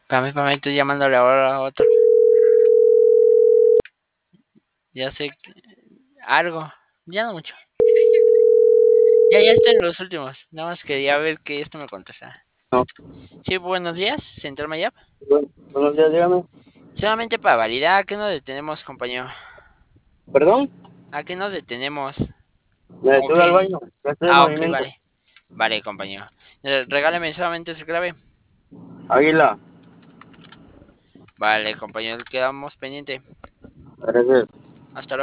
Espérame, estoy llamándole ahora a otro. Ya sé algo, ya no mucho. Ya estoy en los últimos. Nada más quería ver que esto me contesta. No. Sí, buenos días, Central Mayap. Buenos días, dígame. Solamente para validar, ¿a qué nos detenemos, compañero? ¿Perdón? ¿A qué nos detenemos? Me Ok. detuve al baño. Ya estoy en Ah, ok, movimiento. vale. Vale, compañero. Regáleme solamente su clave. Águila. Vale, compañero, quedamos pendiente. Gracias. Hasta luego.